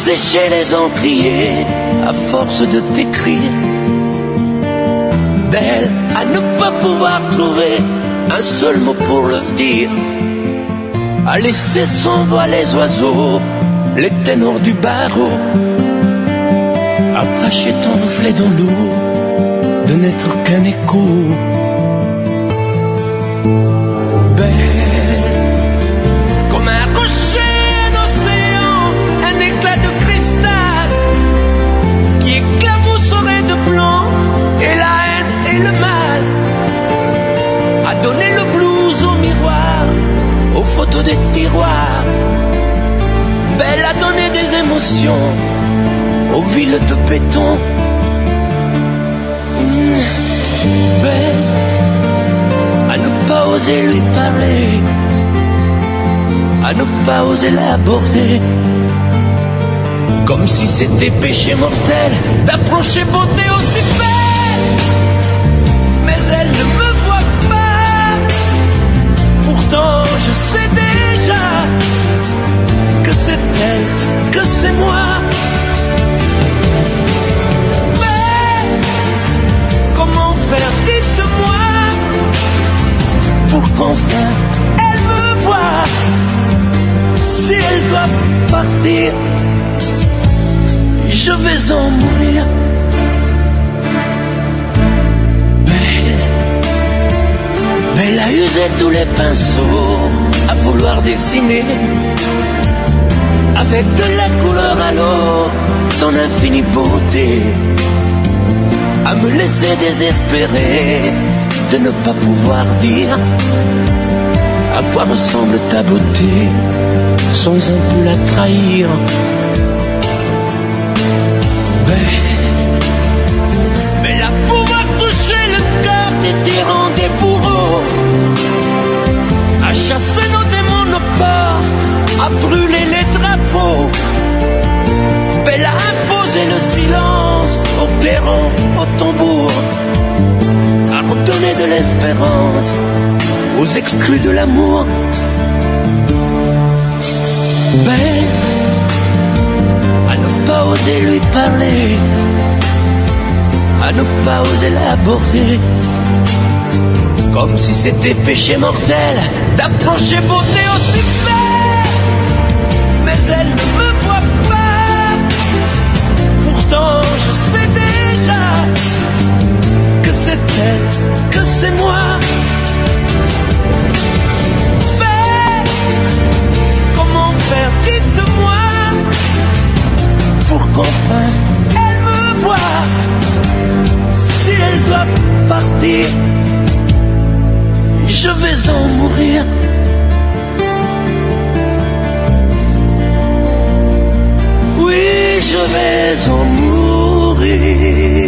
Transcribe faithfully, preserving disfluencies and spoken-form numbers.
sécher les encriers à force de t'écrire. D'elle à ne pas pouvoir trouver un seul mot pour leur dire, à laisser sans voix les oiseaux, les ténors du barreau, à fâcher ton reflet dans l'eau, de n'être qu'un écho. Belle comme un rocher d'océan, un éclat de cristal qui éclabousserait de blanc et la haine et le mal, à donner le blues au miroir, aux photos des tiroirs. Belle à donner des émotions aux villes de béton. Mmh. Belle à ne pas oser lui parler, à ne pas oser l'aborder, comme si c'était péché mortel d'approcher beauté aussi belle. Mais elle ne me voit pas, pourtant je sais déjà que c'est elle, que c'est moi. Mais comment faire, dites-moi, pour qu'enfin elle me voie. Si elle doit partir, je vais en mourir. Belle, Belle a usé tous les pinceaux à vouloir dessiner avec de la couleur à l'eau ton infinie beauté, à me laisser désespérer de ne pas pouvoir dire à quoi ressemble ta beauté sans un peu la trahir. Belle, Belle à pouvoir toucher le cœur des tyrans, des bourreaux, à chasser nos démons, nos peurs, à brûler les drapeaux. Belle à imposer le silence aux clairons, aux tambours, à redonner de l'espérance aux exclus de l'amour. Belle à ne pas oser lui parler, à ne pas oser l'aborder, comme si c'était péché mortel d'approcher beauté aussi belle. Mais elle ne me voit pas, pourtant je sais déjà que c'est elle, que c'est moi. Belle, comment faire, dites-moi, pour qu'enfin elle me voie. Si elle doit partir, je vais en mourir. Oui, je vais en mourir.